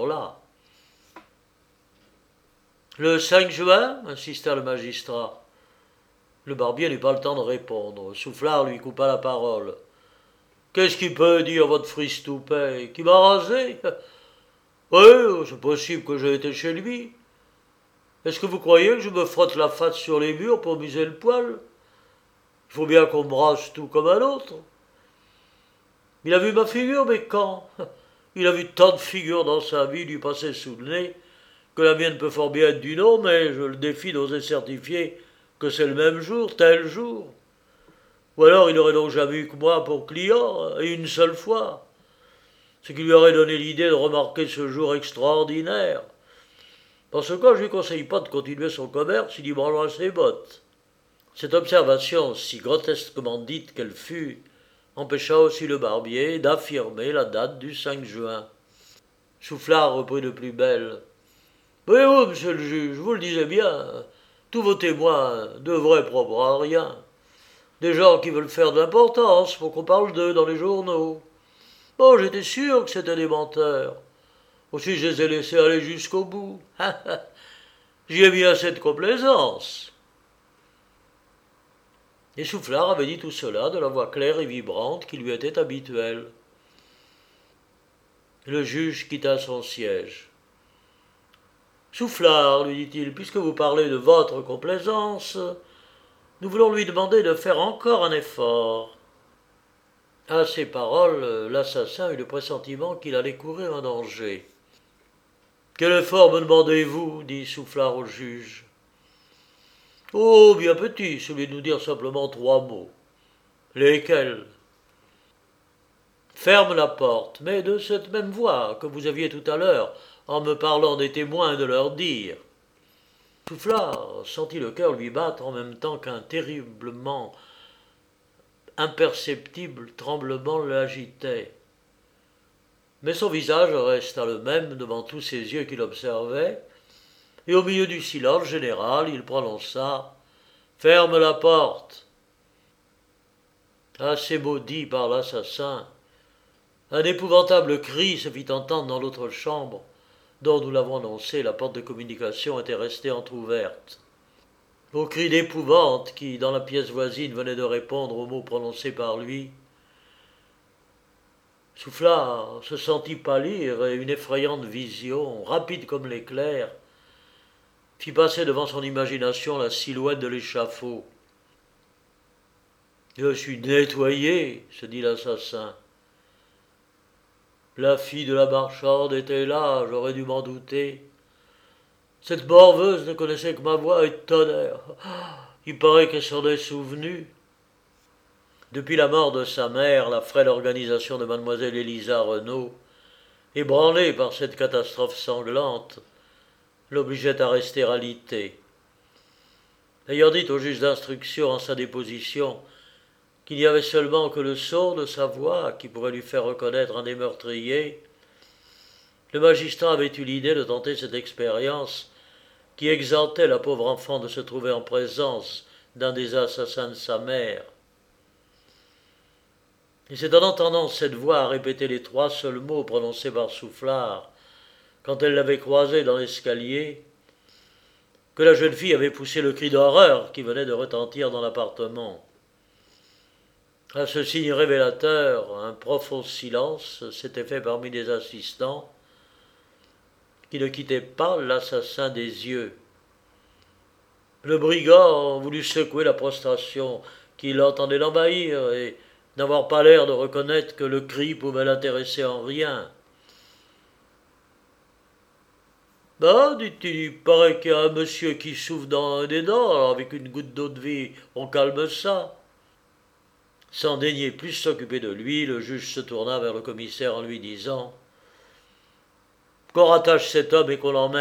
« Le cinq juin » insista le magistrat. Le barbier n'eut pas le temps de répondre. Soufflard lui coupa la parole. « Qu'est-ce qu'il peut dire, votre fristoupet? Qui m'a rasé? Oui, c'est possible que j'ai été chez lui. Est-ce que vous croyez que je me frotte la face sur les murs pour muser le poil? Il faut bien qu'on me rase tout comme un autre. Il a vu ma figure, mais quand? Il a vu tant de figures dans sa vie lui passer sous le nez que la mienne peut fort bien être du nom, mais je le défie d'oser certifier que c'est le même jour, tel jour. Ou alors il n'aurait donc jamais eu que moi pour client, et une seule fois, ce qui lui aurait donné l'idée de remarquer ce jour extraordinaire. Parce que je ne lui conseille pas de continuer son commerce, il y branlera ses bottes. » Cette observation, si grotesquement dite qu'elle fut, empêcha aussi le barbier d'affirmer la date du cinq juin. Soufflard reprit de plus belle. « Oui, oui, monsieur le juge, vous le disais bien, tous vos témoins devraient propre à rien. Des gens qui veulent faire de l'importance pour qu'on parle d'eux dans les journaux. Bon, j'étais sûr que c'était des menteurs. Aussi, je les ai laissés aller jusqu'au bout. J'y ai mis assez de complaisance. » Et Soufflard avait dit tout cela de la voix claire et vibrante qui lui était habituelle. Le juge quitta son siège. « Soufflard, lui dit-il, puisque vous parlez de votre complaisance, nous voulons lui demander de faire encore un effort. » À ces paroles, l'assassin eut le pressentiment qu'il allait courir un danger. « Quel effort me demandez-vous » dit Soufflard au juge. « Oh, bien petit, celui de nous dire simplement trois mots. »« Lesquels ?»« Ferme la porte, mais de cette même voix que vous aviez tout à l'heure, en me parlant des témoins de leur dire. » Soufflard sentit le cœur lui battre en même temps qu'un terriblement imperceptible tremblement l'agitait. Mais son visage resta le même devant tous ces yeux qui l'observaient, et au milieu du silence général, il prononça « Ferme la porte !» À ces mots dits par l'assassin, un épouvantable cri se fit entendre dans l'autre chambre, dont nous l'avons annoncé, la porte de communication était restée entr'ouverte. Au cri d'épouvante qui, dans la pièce voisine, venait de répondre aux mots prononcés par lui, Soufflard se sentit pâlir et une effrayante vision, rapide comme l'éclair, fit passer devant son imagination la silhouette de l'échafaud. « Je suis nettoyé, » se dit l'assassin. La fille de la marchande était là, j'aurais dû m'en douter. Cette morveuse ne connaissait que ma voix et tonnerre. Il paraît qu'elle s'en est souvenue. Depuis la mort de sa mère, la frêle organisation de mademoiselle Élisa Renaud, ébranlée par cette catastrophe sanglante, l'obligeait à rester alité. Ayant dit au juge d'instruction en sa déposition qu'il n'y avait seulement que le son de sa voix qui pourrait lui faire reconnaître un des meurtriers, le magistrat avait eu l'idée de tenter cette expérience qui exemptait la pauvre enfant de se trouver en présence d'un des assassins de sa mère. Et c'est en entendant cette voix répéter les trois seuls mots prononcés par Soufflard, quand elle l'avait croisé dans l'escalier, que la jeune fille avait poussé le cri d'horreur qui venait de retentir dans l'appartement. À ce signe révélateur, un profond silence s'était fait parmi les assistants, qui ne quittaient pas l'assassin des yeux. Le brigand voulut secouer la prostration qu'il entendait l'envahir et n'avoir pas l'air de reconnaître que le cri pouvait l'intéresser en rien. « Ben, dit-il, il paraît qu'il y a un monsieur qui souffle dans un des dents, alors avec une goutte d'eau de vie, on calme ça. » Sans daigner plus s'occuper de lui, le juge se tourna vers le commissaire en lui disant « Qu'on rattache cet homme et qu'on l'emmène. »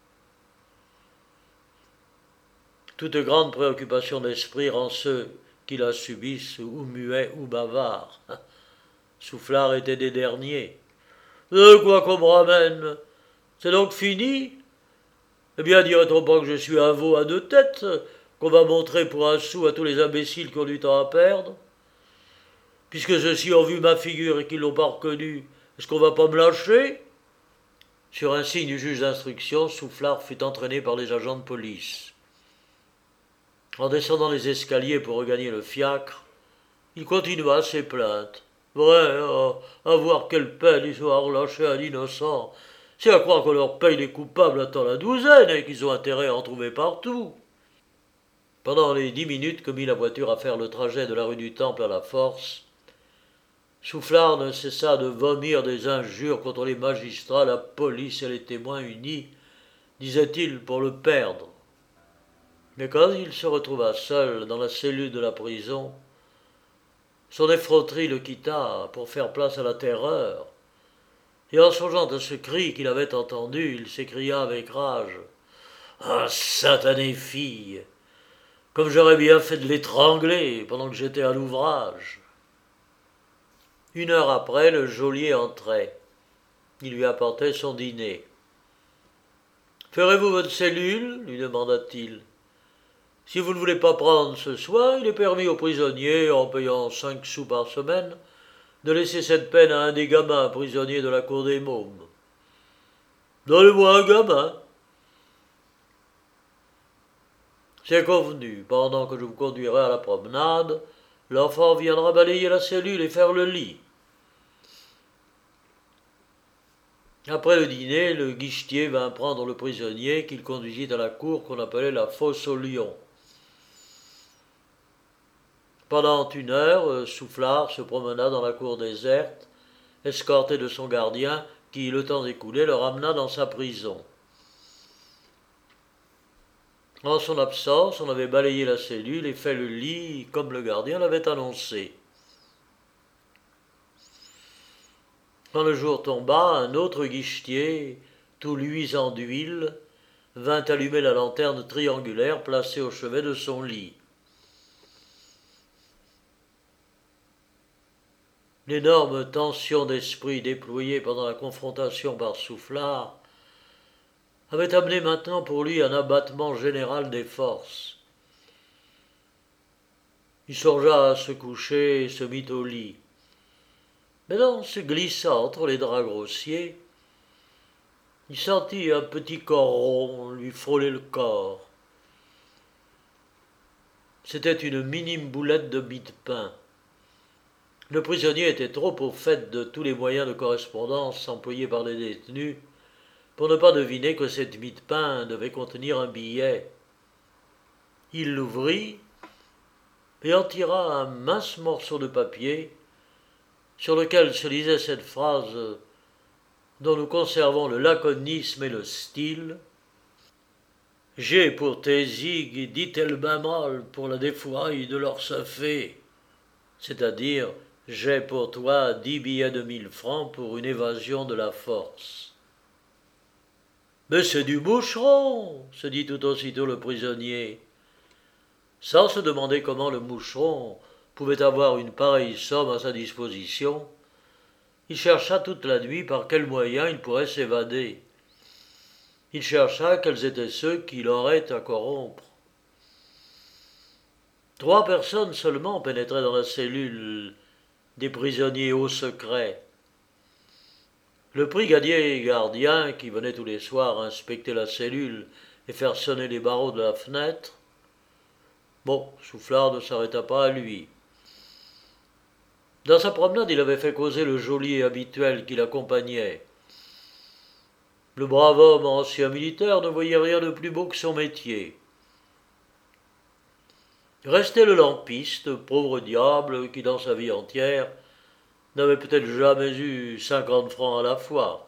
Toute grande préoccupation d'esprit rend ceux qui la subissent ou muets ou bavards. Soufflard était des derniers. « De quoi qu'on me ramène ? C'est donc fini ? Eh bien, dirait-on pas que je suis un veau à deux têtes, qu'on va montrer pour un sou à tous les imbéciles qui ont du temps à perdre ? Puisque ceux-ci ont vu ma figure et qu'ils l'ont pas reconnue, est-ce qu'on va pas me lâcher ?» Sur un signe du juge d'instruction, Soufflard fut entraîné par les agents de police. En descendant les escaliers pour regagner le fiacre, il continua ses plaintes. Vrai, à, à voir quelle peine ils ont à relâcher un innocent. C'est à croire qu'on leur paye les coupables à tant la douzaine et qu'ils ont intérêt à en trouver partout. Pendant les dix minutes que mit la voiture à faire le trajet de la rue du Temple à la Force, Soufflard ne cessa de vomir des injures contre les magistrats, la police et les témoins unis, disait-il, pour le perdre. Mais quand il se retrouva seul dans la cellule de la prison, son effronterie le quitta pour faire place à la terreur, et en songeant à ce cri qu'il avait entendu, il s'écria avec rage « Ah, satanée fille, comme j'aurais bien fait de l'étrangler pendant que j'étais à l'ouvrage !» Une heure après, le geôlier entrait. Il lui apportait son dîner. « Ferez-vous votre cellule ?» lui demanda-t-il. « Si vous ne voulez pas prendre ce soin, il est permis aux prisonniers, en payant cinq sous par semaine, de laisser cette peine à un des gamins prisonniers de la cour des mômes. »« Donnez-moi un gamin. »« C'est convenu. Pendant que je vous conduirai à la promenade, l'enfant viendra balayer la cellule et faire le lit. » Après le dîner, le guichetier vint prendre le prisonnier qu'il conduisit à la cour qu'on appelait la fosse aux lions. Pendant une heure, Soufflard se promena dans la cour déserte, escorté de son gardien, qui, le temps écoulé, le ramena dans sa prison. En son absence, on avait balayé la cellule et fait le lit comme le gardien l'avait annoncé. Quand le jour tomba, un autre guichetier, tout luisant d'huile, vint allumer la lanterne triangulaire placée au chevet de son lit. L'énorme tension d'esprit déployée pendant la confrontation par Soufflard avait amené maintenant pour lui un abattement général des forces. Il songea à se coucher et se mit au lit. Mais en se glissant entre les draps grossiers, il sentit un petit corps rond lui frôler le corps. C'était une minime boulette de mie de pain. Le prisonnier était trop au fait de tous les moyens de correspondance employés par les détenus pour ne pas deviner que cette mie de pain devait contenir un billet. Il l'ouvrit et en tira un mince morceau de papier sur lequel se lisait cette phrase dont nous conservons le laconisme et le style. « J'ai pour tes zigues dit elle mal pour la défouaille de leur fait, c'est-à-dire « J'ai pour toi dix billets de mille francs pour une évasion de la force. » « Mais c'est du moucheron, se dit tout aussitôt le prisonnier. Sans se demander comment le moucheron pouvait avoir une pareille somme à sa disposition, il chercha toute la nuit par quels moyens il pourrait s'évader. Il chercha quels étaient ceux qui l'auraient à corrompre. Trois personnes seulement pénétraient dans la cellule des prisonniers au secret. Le brigadier gardien, qui venait tous les soirs inspecter la cellule et faire sonner les barreaux de la fenêtre. Bon, Soufflard ne s'arrêta pas à lui. Dans sa promenade, il avait fait causer le geôlier habituel qui l'accompagnait. Le brave homme ancien militaire ne voyait rien de plus beau que son métier. Restait le lampiste, pauvre diable, qui dans sa vie entière n'avait peut-être jamais eu cinquante francs à la fois.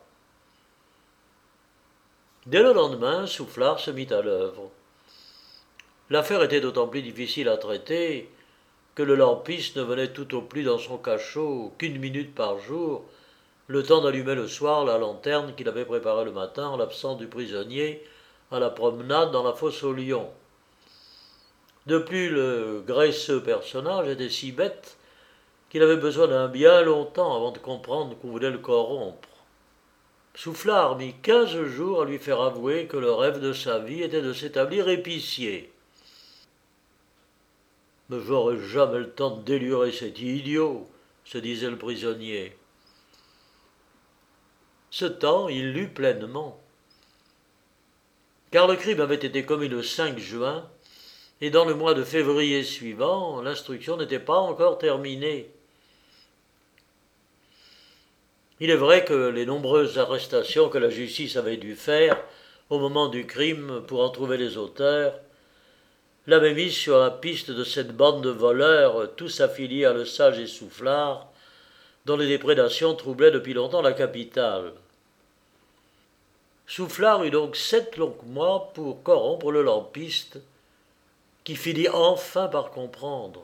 Dès le lendemain, Soufflard se mit à l'œuvre. L'affaire était d'autant plus difficile à traiter que le lampiste ne venait tout au plus dans son cachot qu'une minute par jour, le temps d'allumer le soir la lanterne qu'il avait préparée le matin en l'absence du prisonnier à la promenade dans la fosse aux lions. De plus, le graisseux personnage était si bête qu'il avait besoin d'un bien long temps avant de comprendre qu'on voulait le corrompre. Soufflard mit quinze jours à lui faire avouer que le rêve de sa vie était de s'établir épicier. « Mais j'aurai jamais le temps de délurer cet idiot, » se disait le prisonnier. Ce temps, il l'eut pleinement. Car le crime avait été commis le cinq juin, et dans le mois de février suivant, l'instruction n'était pas encore terminée. Il est vrai que les nombreuses arrestations que la justice avait dû faire au moment du crime pour en trouver les auteurs l'avaient mis sur la piste de cette bande de voleurs, tous affiliés à Le Sage et Soufflard, dont les déprédations troublaient depuis longtemps la capitale. Soufflard eut donc sept longs mois pour corrompre le lampiste, qui finit enfin par comprendre.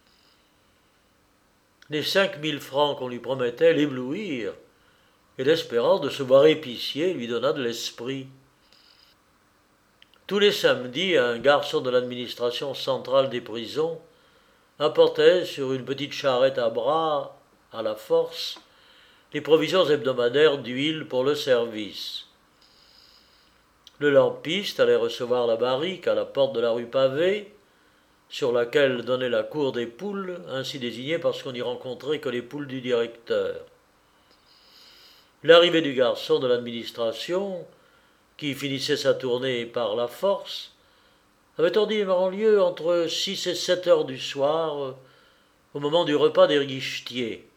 Les cinq mille francs qu'on lui promettait l'éblouirent, et l'espérance de se voir épicier lui donna de l'esprit. Tous les samedis, un garçon de l'administration centrale des prisons apportait sur une petite charrette à bras, à la force, les provisions hebdomadaires d'huile pour le service. Le lampiste allait recevoir la barrique à la porte de la rue Pavée, sur laquelle donnait la cour des poules, ainsi désignée parce qu'on n'y rencontrait que les poules du directeur. L'arrivée du garçon de l'administration, qui finissait sa tournée par la force, avait ordinairement lieu entre six et sept heures du soir, au moment du repas des guichetiers.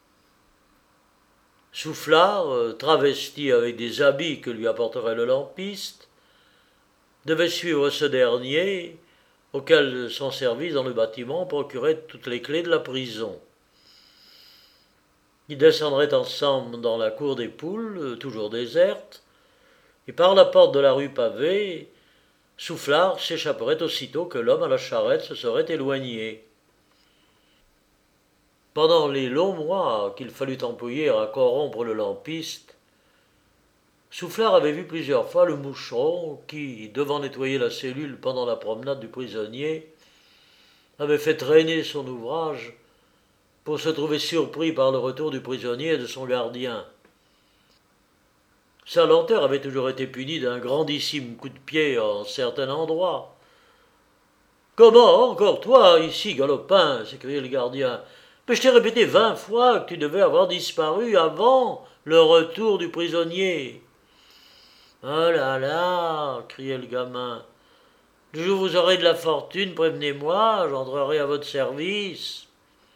Soufflard, travesti avec des habits que lui apporterait le lampiste, devait suivre ce dernier, auquel son service dans le bâtiment procurait toutes les clés de la prison. Ils descendraient ensemble dans la cour des poules, toujours déserte, et par la porte de la rue Pavée, Soufflard s'échapperait aussitôt que l'homme à la charrette se serait éloigné. Pendant les longs mois qu'il fallut employer à corrompre le lampiste, Soufflard avait vu plusieurs fois le moucheron qui, devant nettoyer la cellule pendant la promenade du prisonnier, avait fait traîner son ouvrage pour se trouver surpris par le retour du prisonnier et de son gardien. Sa lenteur avait toujours été punie d'un grandissime coup de pied en certain endroit. « Comment, encore toi, ici, galopin » s'écriait le gardien. « Mais je t'ai répété vingt fois que tu devais avoir disparu avant le retour du prisonnier. »« Oh là là » criait le gamin. « Le jour où vous aurez de la fortune, prévenez-moi, j'entrerai à votre service. »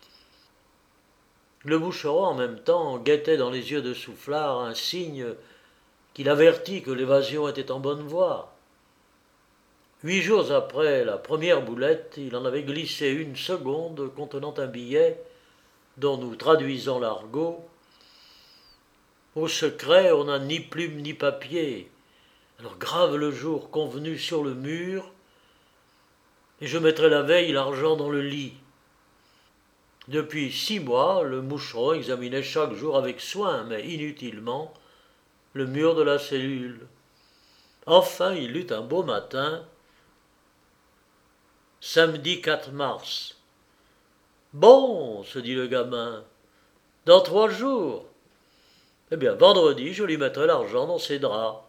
Le moucheron, en même temps, guettait dans les yeux de Soufflard un signe qu'il avertit que l'évasion était en bonne voie. Huit jours après la première boulette, il en avait glissé une seconde contenant un billet dont nous traduisons l'argot. Au secret, on n'a ni plume ni papier. Alors grave le jour convenu sur le mur, et je mettrai la veille l'argent dans le lit. Depuis six mois, le moucheron examinait chaque jour avec soin, mais inutilement, le mur de la cellule. Enfin, il eut un beau matin Samedi quatre mars. Bon, se dit le gamin, dans trois jours. Eh bien, vendredi, je lui mettrai l'argent dans ses draps.